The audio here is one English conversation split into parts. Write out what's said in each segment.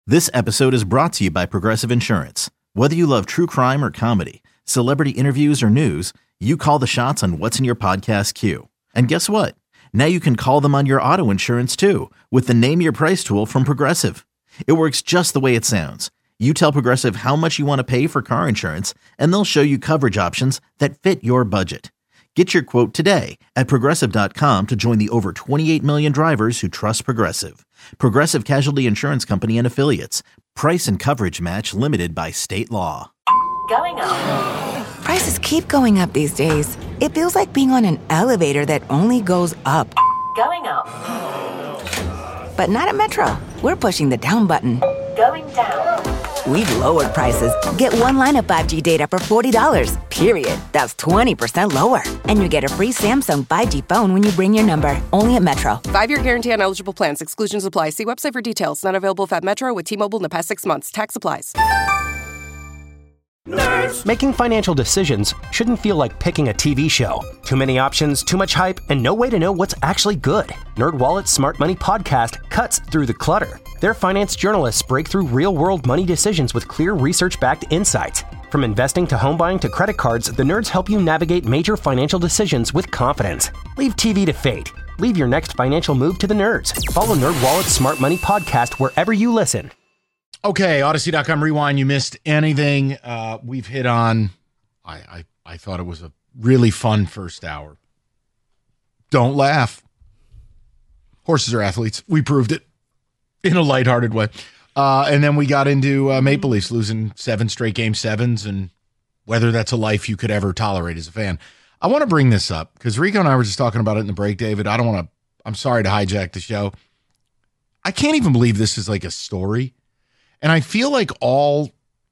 This episode is brought to you by Progressive Insurance. Whether you love true crime or comedy, celebrity interviews or news, you call the shots on what's in your podcast queue. And guess what? Now you can call them on your auto insurance too with the Name Your Price tool from Progressive. It works just the way it sounds. You tell Progressive how much you want to pay for car insurance, and they'll show you coverage options that fit your budget. Get your quote today at Progressive.com to join the over 28 million drivers who trust Progressive. Progressive Casualty Insurance Company and Affiliates. Price and coverage match limited by state law. Going up. Prices keep going up these days. It feels like being on an elevator that only goes up. Going up. But not at Metro. We're pushing the down button. Going down. We've lowered prices. Get one line of 5G data for $40, period. That's 20% lower. And you get a free Samsung 5G phone when you bring your number. Only at Metro. 5-year guarantee on eligible plans. Exclusions apply. See website for details. Not available at Metro with T-Mobile in the past 6 months. Tax applies. Nerds. Making financial decisions shouldn't feel like picking a TV show. Too many options, too much hype, and no way to know what's actually good. NerdWallet's Smart Money Podcast cuts through the clutter. Their finance journalists break through real-world money decisions with clear research-backed insights. From investing to home buying to credit cards, the nerds help you navigate major financial decisions with confidence. Leave TV to fate. Leave your next financial move to the nerds. Follow NerdWallet's Smart Money Podcast wherever you listen. Okay, Odyssey.com Rewind. You missed anything we've hit on. I thought it was a really fun first hour. Don't laugh. Horses are athletes. We proved it in a lighthearted way. And then we got into Maple Leafs losing 7 straight game sevens and whether that's a life you could ever tolerate as a fan. I want to bring this up because Rico and I were just talking about it in the break, David. I'm sorry to hijack the show. I can't even believe this is like a story. And I feel like all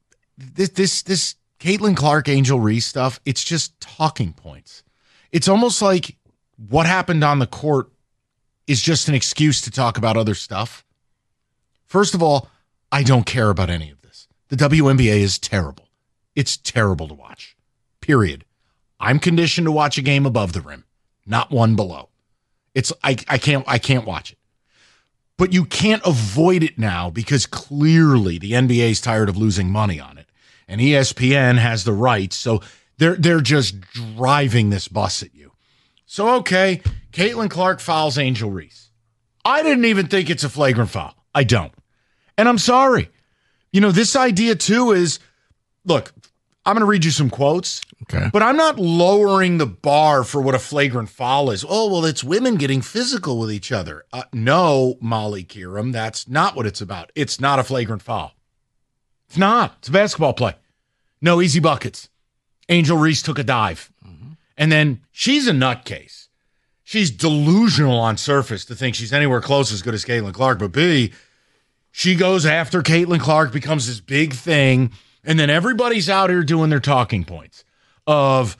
this Caitlin Clark, Angel Reese stuff, it's just talking points. It's almost like what happened on the court is just an excuse to talk about other stuff. First of all, I don't care about any of this. The WNBA is terrible. It's terrible to watch, period. I'm conditioned to watch a game above the rim, not one below. I can't watch it. But you can't avoid it now because clearly the NBA is tired of losing money on it. And ESPN has the rights, so they're just driving this bus at you. So, okay, Caitlin Clark fouls Angel Reese. I didn't even think it's a flagrant foul. I don't. And I'm sorry. You know, this idea, too, is, look, I'm going to read you some quotes. Okay. But I'm not lowering the bar for what a flagrant foul is. Oh, well, it's women getting physical with each other. No, Molly Kieram, that's not what it's about. It's not a flagrant foul. It's not. It's a basketball play. No easy buckets. Angel Reese took a dive. Mm-hmm. And then she's a nutcase. She's delusional on surface to think she's anywhere close as good as Caitlin Clark. But B, she goes after Caitlin Clark, becomes this big thing, and then everybody's out here doing their talking points of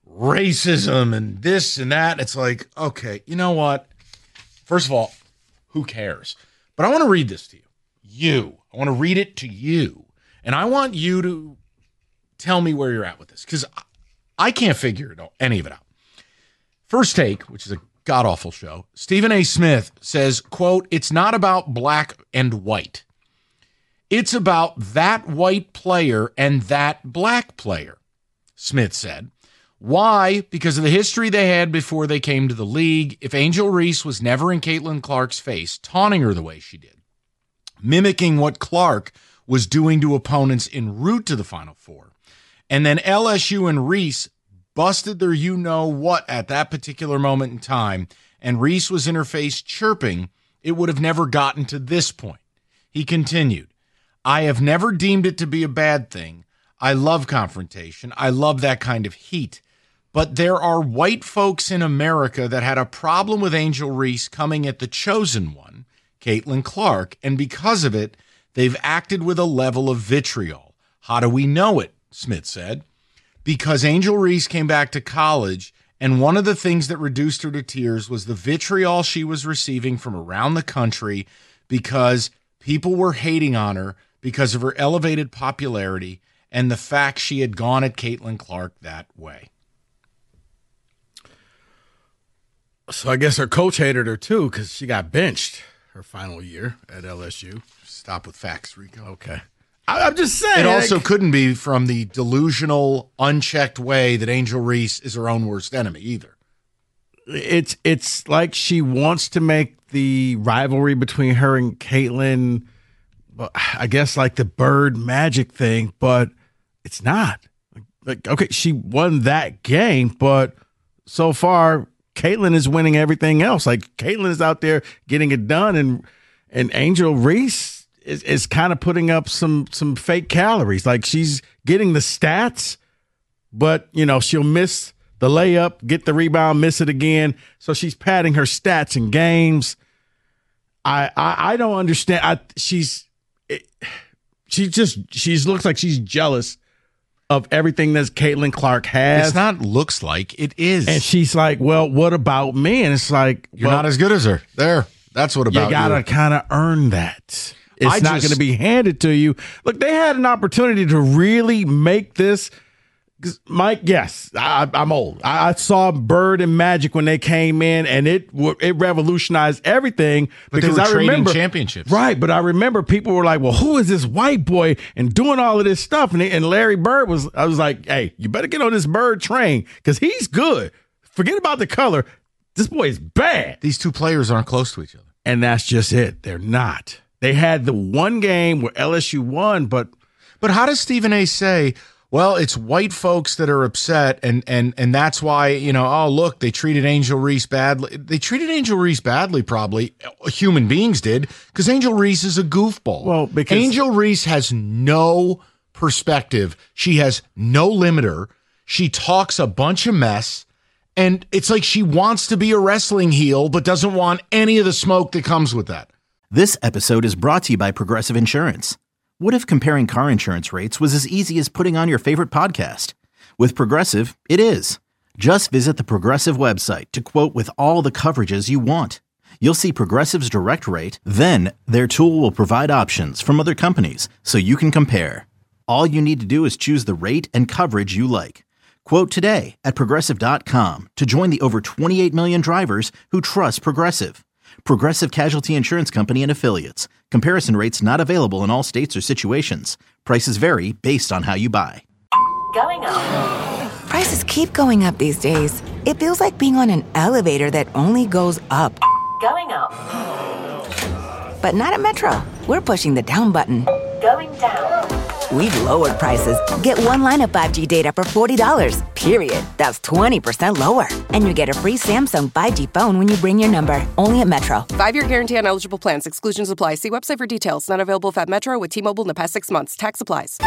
racism and this and that. It's like, okay, you know what? First of all, who cares? But I want to read this to you. I want to read it to you. And I want you to tell me where you're at with this because I can't figure any of it out. First Take, which is a god-awful show, Stephen A. Smith says, quote, "It's not about black and white. It's about that white player and that black player," Smith said. Why? Because of the history they had before they came to the league. If Angel Reese was never in Caitlin Clark's face, taunting her the way she did, mimicking what Clark was doing to opponents en route to the Final Four, and then LSU and Reese busted their you-know-what at that particular moment in time, and Reese was in her face chirping, it would have never gotten to this point. He continued, "I have never deemed it to be a bad thing. I love confrontation. I love that kind of heat. But there are white folks in America that had a problem with Angel Reese coming at the chosen one, Caitlin Clark, and because of it, they've acted with a level of vitriol. How do we know it?" Smith said. "Because Angel Reese came back to college, and one of the things that reduced her to tears was the vitriol she was receiving from around the country because people were hating on her because of her elevated popularity and the fact she had gone at Caitlin Clark that way." So I guess her coach hated her too because she got benched her final year at LSU. stop with facts, Rico. Okay. I'm just saying. It also couldn't be from the delusional, unchecked way that Angel Reese is her own worst enemy either. It's like she wants to make the rivalry between her and Caitlyn, I guess, like the Bird Magic thing, but it's not. Like, okay, she won that game, but so far Caitlyn is winning everything else. Like, Caitlyn is out there getting it done, and Angel Reese is kind of putting up some fake calories. Like, she's getting the stats, but she'll miss the layup, get the rebound, miss it again. So she's padding her stats in games. I don't understand. She looks like she's jealous of everything that Caitlin Clark has. It's not looks like, it is. And she's like, well, what about me? And it's like, you're not as good as her. That's what about you. Gotta kind of earn that. It's not going to be handed to you. Look, they had an opportunity to really make this. Mike, yes, I'm old. I saw Bird and Magic when they came in, and it revolutionized everything. But because they were I remember championships, right? But I remember people were like, "Well, who is this white boy and doing all of this stuff?" And Larry Bird was. I was like, "Hey, you better get on this Bird train because he's good. Forget about the color. This boy is bad." These two players aren't close to each other, and that's just it. They're not. They had the one game where LSU won, but how does Stephen A. say? Well, it's white folks that are upset, and that's why, oh, look, they treated Angel Reese badly. They treated Angel Reese badly, probably. Human beings did, because Angel Reese is a goofball. Well, because Angel Reese has no perspective. She has no limiter. She talks a bunch of mess, and it's like she wants to be a wrestling heel, but doesn't want any of the smoke that comes with that. This episode is brought to you by Progressive Insurance. What if comparing car insurance rates was as easy as putting on your favorite podcast? With Progressive, it is. Just visit the Progressive website to quote with all the coverages you want. You'll see Progressive's direct rate, then their tool will provide options from other companies so you can compare. All you need to do is choose the rate and coverage you like. Quote today at Progressive.com to join the over 28 million drivers who trust Progressive. Progressive Casualty Insurance Company and Affiliates. Comparison rates not available in all states or situations. Prices vary based on how you buy. Going up. Prices keep going up these days. It feels like being on an elevator that only goes up. Going up. But not at Metro. We're pushing the down button. Going down. We've lowered prices. Get one line of 5G data for $40, period. That's 20% lower. And you get a free Samsung 5G phone when you bring your number. Only at Metro. 5-year guarantee on eligible plans. Exclusions apply. See website for details. Not available at Metro with T-Mobile in the past 6 months. Tax applies.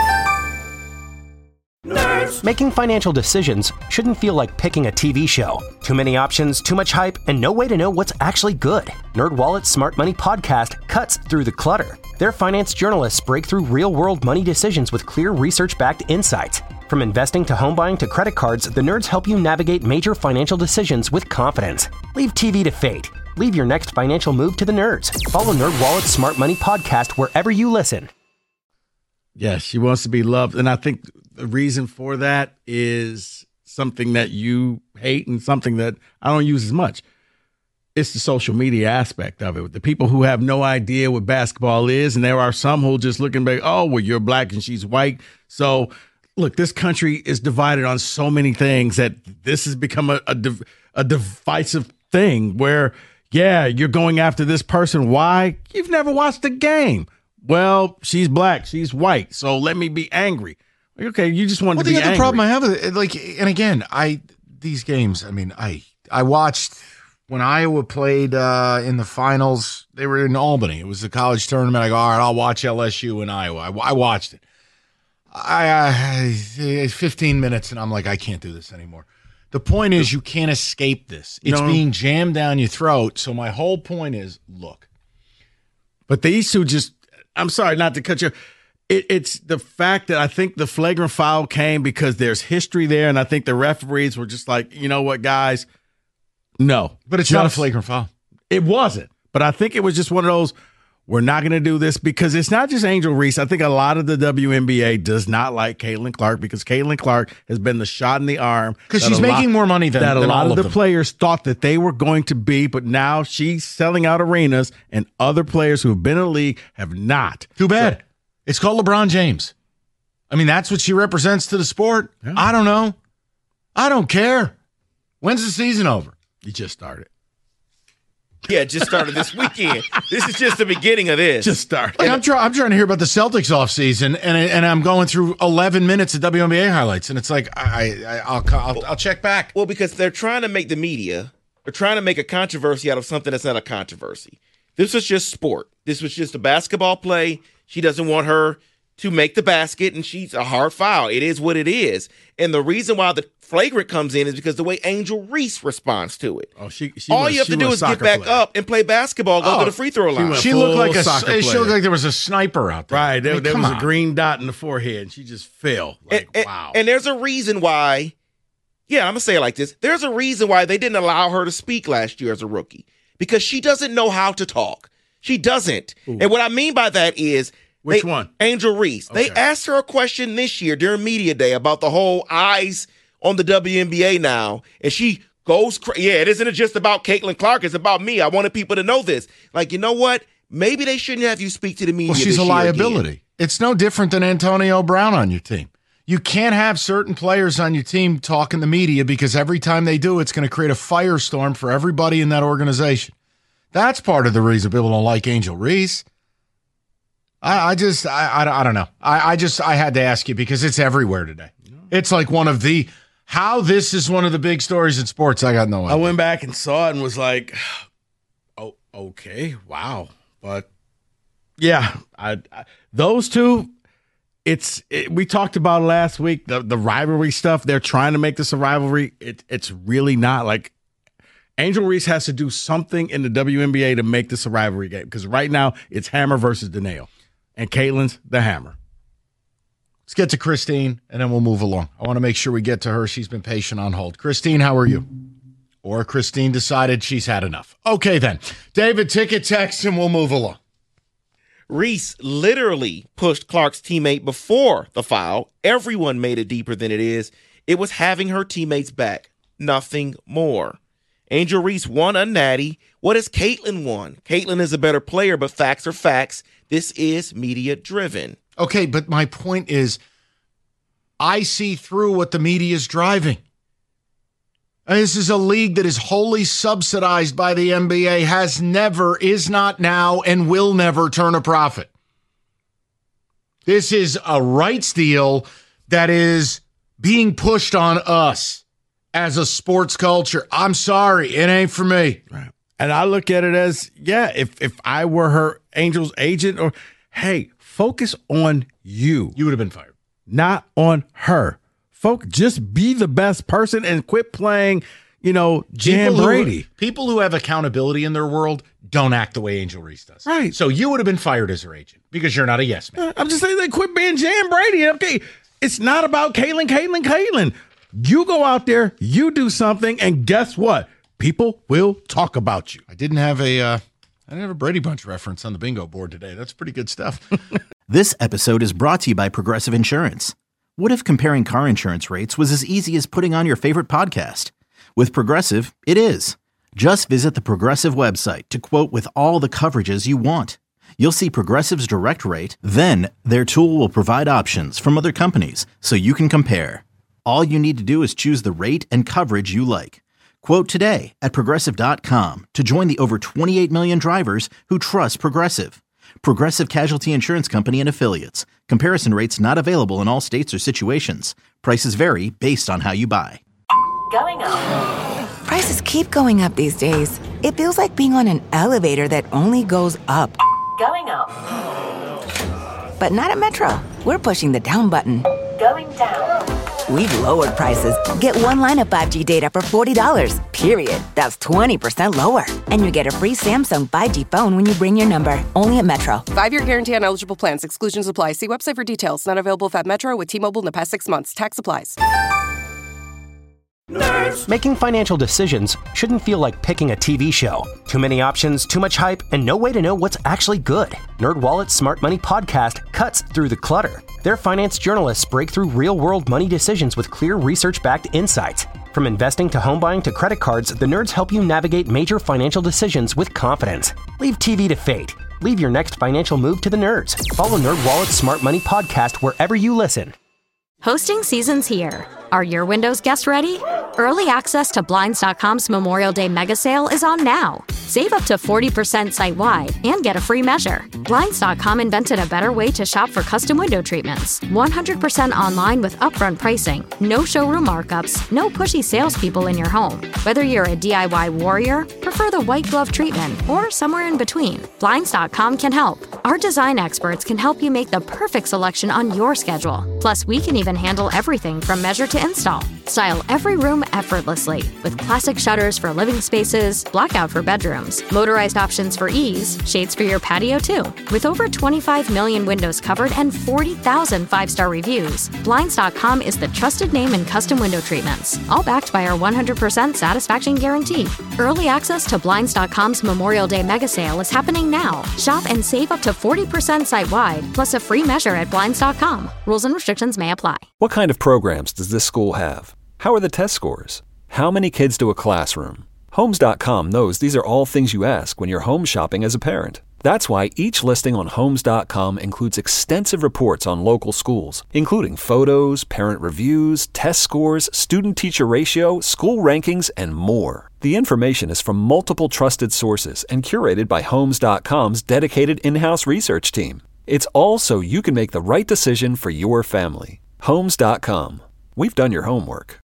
Nerds. Making financial decisions shouldn't feel like picking a TV show. Too many options, too much hype, and no way to know what's actually good. NerdWallet's Smart Money Podcast cuts through the clutter. Their finance journalists break through real-world money decisions with clear research-backed insights. From investing to home buying to credit cards, the nerds help you navigate major financial decisions with confidence. Leave TV to fate. Leave your next financial move to the nerds. Follow NerdWallet's Smart Money Podcast wherever you listen. Yes, she wants to be loved. And I think the reason for that is something that you hate and something that I don't use as much. It's the social media aspect of it. The people who have no idea what basketball is, and there are some who just looking back, oh, well, you're black and she's white. So, look, this country is divided on so many things that this has become a divisive thing where, yeah, you're going after this person. Why? You've never watched the game. Well, she's black, she's white, so let me be angry. Okay, you just wanted to be angry. The other problem I have is, like, and again, these games, I mean, I watched when Iowa played in the finals. They were in Albany. It was the college tournament. I go, all right, I'll watch LSU and Iowa. I watched it. 15 minutes, and I'm like, I can't do this anymore. The point is, you can't escape this. It's being jammed down your throat. So my whole point is, look. But these two just, I'm sorry not to cut you. It's the fact that I think the flagrant foul came because there's history there, and I think the referees were just like, you know what, guys, no. But it's not a flagrant foul. It wasn't. But I think it was just one of those we're not going to do this because it's not just Angel Reese. I think a lot of the WNBA does not like Caitlin Clark because Caitlin Clark has been the shot in the arm. Because she's making more money than a lot all of the them. players thought that they were going to be, but now she's selling out arenas and other players who have been in the league have not. Too bad. So, it's called LeBron James. I mean, that's what she represents to the sport. Yeah. I don't know. I don't care. When's the season over? You just started. Yeah, just started this weekend. This is just the beginning of this. Just started. Like, I'm trying to hear about the Celtics offseason, and I'm going through 11 minutes of WNBA highlights, and it's like I'll check back. Well, because they're trying to make the media, they're trying to make a controversy out of something that's not a controversy. This was just sport. This was just a basketball play. She doesn't want her to make the basket, and she's a hard foul. It is what it is. And the reason why the flagrant comes in is because the way Angel Reese responds to it. Oh, all you have to do is get back up and play basketball, go to the free throw line. She looked like she looked like there was a sniper out there. Right. There was a green dot in the forehead, and she just fell. Wow. And there's a reason why, I'm going to say it like this. There's a reason why they didn't allow her to speak last year as a rookie. Because she doesn't know how to talk. She doesn't. Ooh. And what I mean by that is, which one? Angel Reese. Okay. They asked her a question this year during media day about the whole eyes on the WNBA now, and she goes, it isn't just about Caitlin Clark. It's about me. I wanted people to know this. Like, you know what? Maybe they shouldn't have you speak to the media. Well, she's a liability. It's no different than Antonio Brown on your team. You can't have certain players on your team talk in the media because every time they do, it's going to create a firestorm for everybody in that organization. That's part of the reason people don't like Angel Reese. I don't know. I had to ask you because it's everywhere today. It's like how this is one of the big stories in sports. I got no idea. I went back and saw it and was like, oh, okay, wow. But yeah, those two, we talked about it last week, the rivalry stuff. They're trying to make this a rivalry. It's really not. Like, Angel Reese has to do something in the WNBA to make this a rivalry game because right now it's Hammer versus Danae. And Caitlin's the Hammer. Let's get to Christine, and then we'll move along. I want to make sure we get to her. She's been patient on hold. Christine, how are you? Or Christine decided she's had enough. Okay, then. David, ticket text, and we'll move along. Reese literally pushed Clark's teammate before the foul. Everyone made it deeper than it is. It was having her teammates back. Nothing more. Angel Reese won a natty. What has Caitlin won? Caitlin is a better player, but facts are facts. This is media-driven. Okay, but my point is I see through what the media is driving. This is a league that is wholly subsidized by the NBA, has never, is not now, and will never turn a profit. This is a rights deal that is being pushed on us as a sports culture. I'm sorry, it ain't for me. Right. And I look at it as, if I were her Angel's agent, or, hey, focus on you. You would have been fired. Not on her. Just be the best person and quit playing, Jan Brady. People who have accountability in their world don't act the way Angel Reese does. Right. So you would have been fired as her agent because you're not a yes man. I'm just saying they quit being Jan Brady. Okay, it's not about Caitlin. You go out there, you do something, and guess what? People will talk about you. I didn't have a Brady Bunch reference on the bingo board today. That's pretty good stuff. This episode is brought to you by Progressive Insurance. What if comparing car insurance rates was as easy as putting on your favorite podcast? With Progressive, it is. Just visit the Progressive website to quote with all the coverages you want. You'll see Progressive's direct rate, then their tool will provide options from other companies so you can compare. All you need to do is choose the rate and coverage you like. Quote today at Progressive.com to join the over 28 million drivers who trust Progressive. Progressive Casualty Insurance Company and Affiliates. Comparison rates not available in all states or situations. Prices vary based on how you buy. Going up. Prices keep going up these days. It feels like being on an elevator that only goes up. Going up. But not at Metro. We're pushing the down button. Going down. We've lowered prices. Get one line of 5G data for $40, period. That's 20% lower. And you get a free Samsung 5G phone when you bring your number. Only at Metro. 5-year guarantee on eligible plans. Exclusions apply. See website for details. Not available at Metro with T-Mobile in the past 6 months. Tax applies. Making financial decisions shouldn't feel like picking a TV show. Too many options, too much hype, and no way to know what's actually good. NerdWallet's Smart Money Podcast cuts through the clutter. Their finance journalists break through real-world money decisions with clear research-backed insights. From investing to home buying to credit cards, the nerds help you navigate major financial decisions with confidence. Leave TV to fate. Leave your next financial move to the nerds. Follow NerdWallet's Smart Money Podcast wherever you listen. Hosting season's here. Are your Windows guests ready? Early access to Blinds.com's Memorial Day mega sale is on now. Save up to 40% site-wide and get a free measure. Blinds.com invented a better way to shop for custom window treatments. 100% online with upfront pricing, no showroom markups, no pushy salespeople in your home. Whether you're a DIY warrior, prefer the white glove treatment, or somewhere in between, Blinds.com can help. Our design experts can help you make the perfect selection on your schedule. Plus, we can even handle everything from measure to install. Style every room effortlessly with classic shutters for living spaces, blackout for bedrooms, motorized options for ease, shades for your patio too. With over 25 million windows covered and 40,000 five-star reviews, Blinds.com is the trusted name in custom window treatments, all backed by our 100% satisfaction guarantee. Early access to Blinds.com's Memorial Day mega sale is happening now. Shop and save up to 40% site-wide, plus a free measure at Blinds.com. Rules and restrictions may apply. What kind of programs does this school have? How are the test scores? How many kids do a classroom? Homes.com knows these are all things you ask when you're home shopping as a parent. That's why each listing on Homes.com includes extensive reports on local schools, including photos, parent reviews, test scores, student-teacher ratio, school rankings, and more. The information is from multiple trusted sources and curated by Homes.com's dedicated in-house research team. It's all so you can make the right decision for your family. Homes.com. We've done your homework.